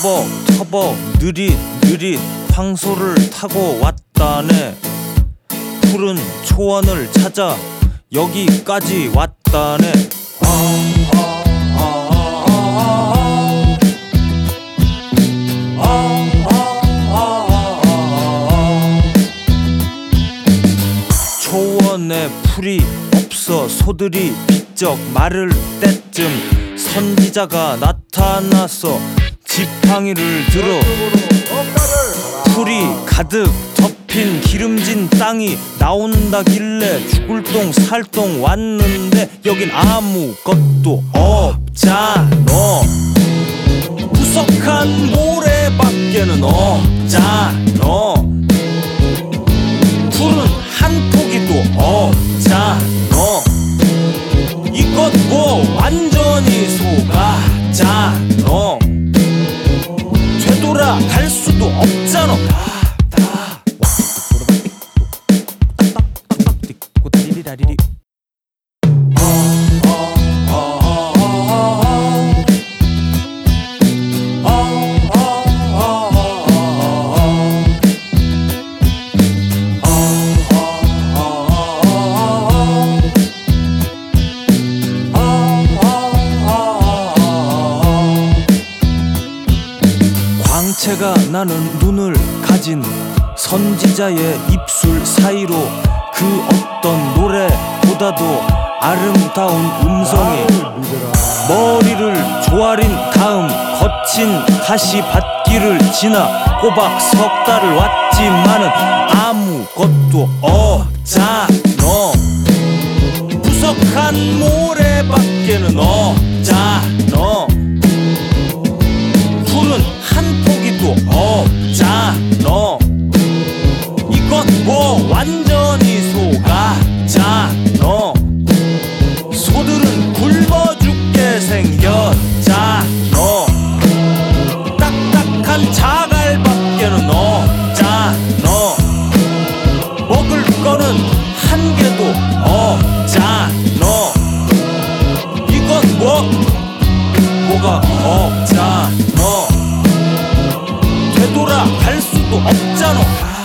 터벅 느릿 황소를 타고 왔다네. 푸른 초원을 찾아 여기까지 왔다네. 초원에 풀이 없어 소들이 비쩍 마를 때쯤 선지자가 나타나서 지팡이를 들어 풀이 가득 덮인 기름진 땅이 나온다길래 죽을 똥 살 똥 왔는데 여긴 아무것도 없잖아. 부석한 모래밖에는 없잖아. 풀은 한 포기도 없잖아. 이것 뭐 완전히 속았잖아. 되돌아갈 수도 없잖아. 광채가 나는 눈을 가진 선지자의 입술 사이로 그 어떤 노래보다도 아름다운 음성이 머리를 조아린 다음 거친 가시밭길을 지나 꼬박 석 달을 왔지만은 아무것도 없잖아. 부석한 모래밖에는 없잖아. 풀은 한 포기도 없잖아. 이건 뭐 완전히 속았잖아. 소들은 굶어 죽게 생겼잖아. 딱딱한 자갈밖에는 없잖아. 먹을 거는 한 개도 없잖아. 이건 뭐가 없잖아. 되돌아갈 수도 없잖아.